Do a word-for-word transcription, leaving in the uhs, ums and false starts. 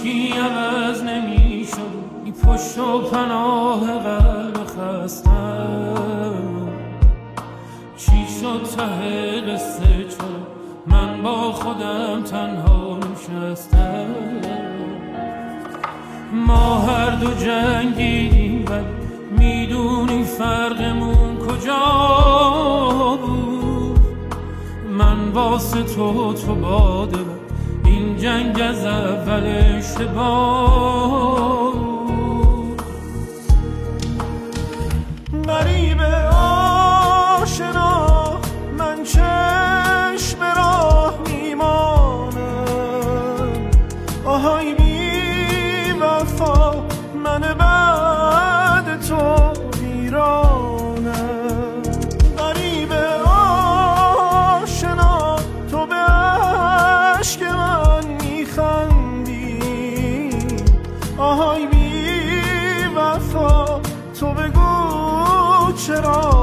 هیچی عوض نمی شد، ای پشت و پناه قلب خستم. چی شد ته قصه چرا من با خودم تنها نشستم؟ ما هر دو جنگیدیم ولی میدونی فرقمون کجا بود؟ من واسه تو تو باده بود، این جنگ از اول اشتباه بود. غریب آشنا من چشم راه میمانم، آهای بی وفا من بعد تو ویرانم. غریب آشنا تو به عشق من میخندی، آهای بی وفا تو بگو چرا